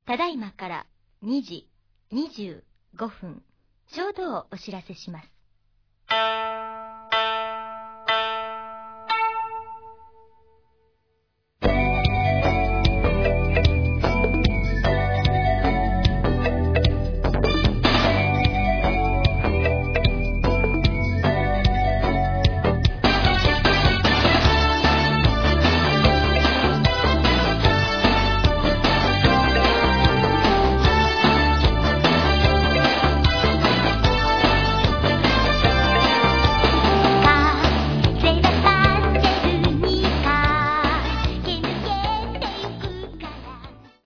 ただいまから2時25分、ちょうどをお知らせします。